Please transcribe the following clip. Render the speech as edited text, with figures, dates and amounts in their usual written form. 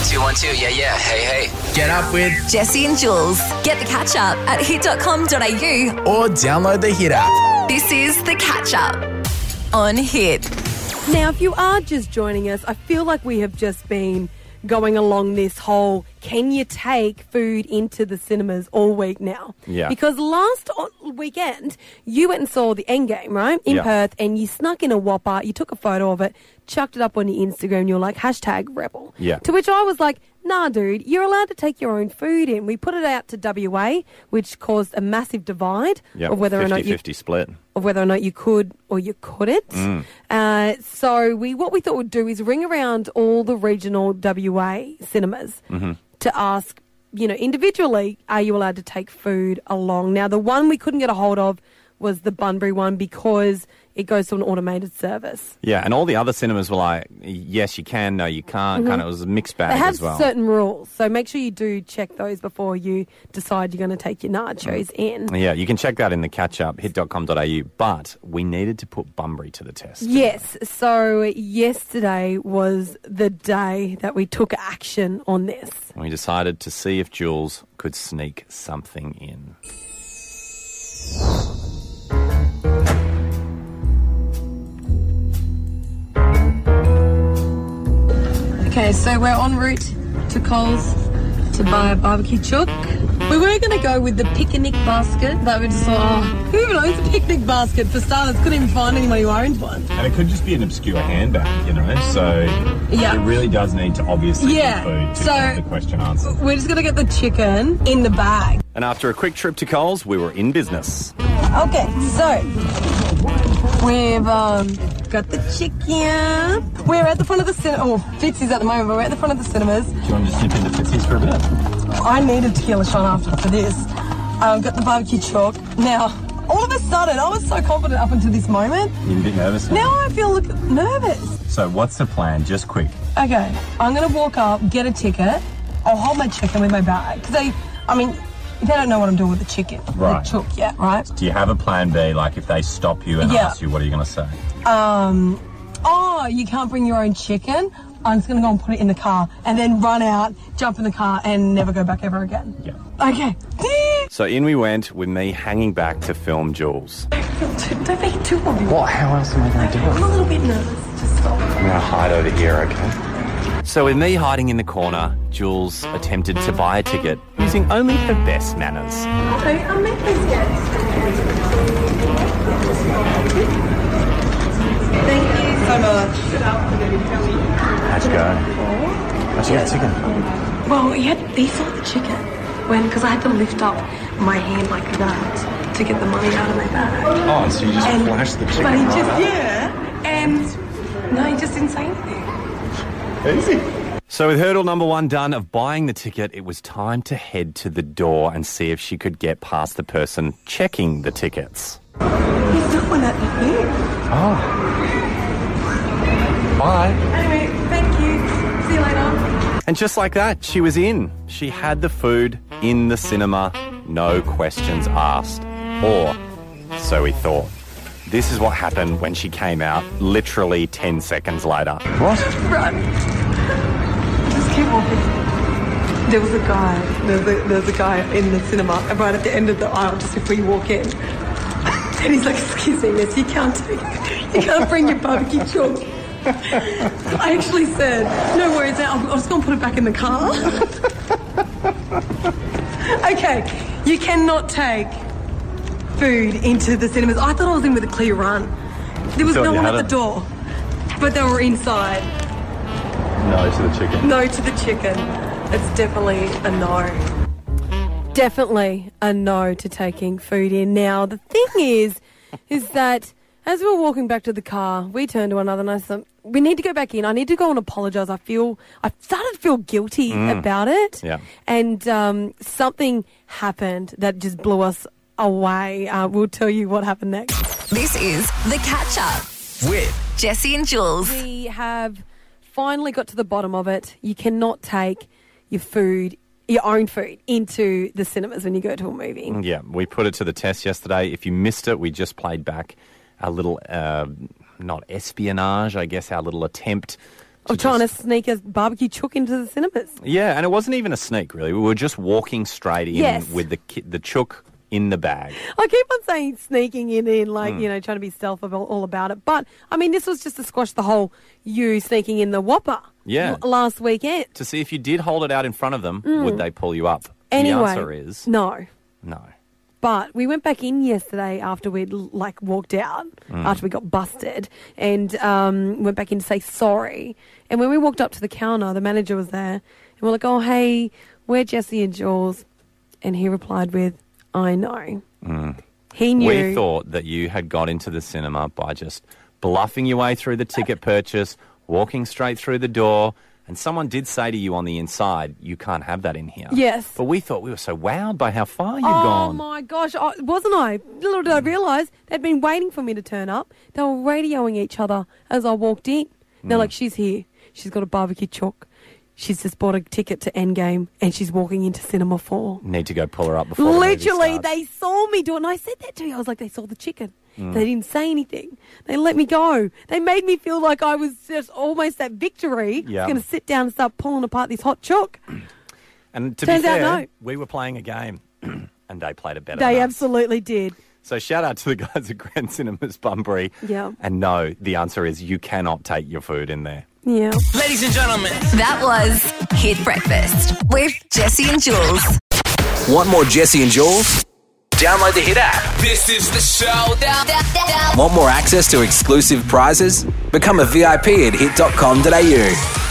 1212, yeah. Hey. Get up with Jesse and Jules. Get the catch up at hit.com.au or download the Hit app. This is the catch up on Hit. Now, if you are just joining us, I feel like we have just been going along this whole can you take food into the cinemas all week now? Yeah. Because last weekend, you went and saw the Endgame, right, in Perth, and you snuck in a Whopper, you took a photo of it, chucked it up on your Instagram, and you're like, #Rebel. Yeah. To which I was like, nah, dude, you're allowed to take your own food in. We put it out to WA, which caused a massive divide of whether or not 50-50 split. of whether or not you could or you couldn't. So what we thought we'd do is ring around all the regional WA cinemas to ask, individually, are you allowed to take food along? Now, the one we couldn't get a hold of was the Bunbury one because it goes to an automated service. Yeah, and all the other cinemas were like, yes, you can, no, you can't. Kind of, it was a mixed bag They have as well. certain rules, so make sure you do check those before you decide you're going to take your nachos in. Yeah, you can check that in the catch-up, hit.com.au, but we needed to put Bunbury to the test. Yes, so yesterday was the day that we took action on this. We decided to see if Jules could sneak something in. Okay, so we're en route to Coles to buy a barbecue chook. We were going to go with the picnic basket, but we just thought, who even owns a picnic basket? For starters, couldn't even find anyone who owned one. And it could just be an obscure handbag, so Yeah. it really does need to obviously be food to get the question answered. We're just going to get the chicken in the bag. And after a quick trip to Coles, we were in business. Okay, so we've got the chicken. We're at the front of the cinema. Oh, Fitzy's at the moment, but we're at the front of the cinemas. Do you want to just dip into Fitzy's for a bit? I need a tequila shot after for this. Got the barbecue chalk. Now, all of a sudden, I was so confident up until this moment. You're a bit nervous now. Now I feel nervous. So what's the plan? Just quick. Okay, I'm going to walk up, get a ticket. I'll hold my chicken with my bag. Because they don't know what I'm doing with the chicken. Right. The chook yet, right? Do you have a plan B, like if they stop you and ask you, what are you going to say? You can't bring your own chicken. I'm just going to go and put it in the car and then run out, jump in the car and never go back ever again. Yeah. Okay. So in we went with me hanging back to film Jules. Don't make it too obvious. What? How else am I going to do it? I'm a little bit nervous. Just stop. I'm going to hide over here, okay? So with me hiding in the corner, Jules attempted to buy a ticket using only her best manners. Okay, I'm making this yet. Thank you so much. How'd you go? How'd you get the ticket? Well, he saw the chicken because I had to lift up my hand like that to get the money out of my bag. Oh, so you just flashed the chicken. But he right? he just didn't say anything. Easy. So with hurdle number one done of buying the ticket, it was time to head to the door and see if she could get past the person checking the tickets. There's no one at here. Oh. Bye. Anyway, thank you. See you later. And just like that, she was in. She had the food in the cinema, no questions asked. Or so we thought. This is what happened when she came out literally 10 seconds later. What? Run. Just keep walking. There was a guy. There's a guy in the cinema right at the end of the aisle just before you walk in. And he's like, excuse me, miss, you can't bring your barbecue chalk. I actually said, no worries, I'm just going to put it back in the car. Okay, you cannot take food into the cinemas. I thought I was in with a clear run. There was no one at the door, but they were inside. No to the chicken. No to the chicken. It's definitely a no. Definitely a no to taking food in. Now, the thing is that as we were walking back to the car, we turned to one another and I said, we need to go back in. I need to go and apologise. I started to feel guilty about it. Yeah. And something happened that just blew us away. We'll tell you what happened next. This is the catch up with Jesse and Jules. We have finally got to the bottom of it. You cannot take your own food into the cinemas when you go to a movie. Yeah, we put it to the test yesterday. If you missed it, we just played back our little, not espionage, I guess, our little attempt Of trying to sneak a barbecue chook into the cinemas. Yeah, and it wasn't even a sneak, really. We were just walking straight in Yes. with the chook in the bag. I keep on saying sneaking in like, trying to be stealth all about it. But, I mean, this was just to squash the whole you sneaking in the Whopper last weekend. To see if you did hold it out in front of them, would they pull you up? Anyway, the answer is no. no. But we went back in yesterday after we'd walked out, after we got busted, and went back in to say sorry. And when we walked up to the counter, the manager was there, and we're like, oh, hey, we're Jessie and Jules. And he replied with, I know. He knew. We thought that you had got into the cinema by just bluffing your way through the ticket purchase, walking straight through the door, and someone did say to you on the inside, you can't have that in here. Yes. But we thought we were so wowed by how far you'd Oh, gone. my gosh. Wasn't I? Little did I realise they'd been waiting for me to turn up. They were radioing each other as I walked in. They're like, she's here. She's got a barbecue chook. She's just bought a ticket to Endgame and she's walking into Cinema 4. Need to go pull her up before the movie Literally, starts. they saw me do it. And I said that to you. I was like, they saw the chicken. They didn't say anything. They let me go. They made me feel like I was just almost at victory. Yeah. I was going to sit down and start pulling apart this hot chook. And to Turns be out, fair, no. we were playing a game and they played it better They than us. absolutely did. So shout out to the guys at Grand Cinemas Bunbury. Yeah. And no, the answer is you cannot take your food in there. Yeah. Ladies and gentlemen, That was Hit Breakfast with Jessie and Jules. want more Jessie and Jules? Download the Hit app. This is the show. Want more access to exclusive prizes? Become a VIP at hit.com.au.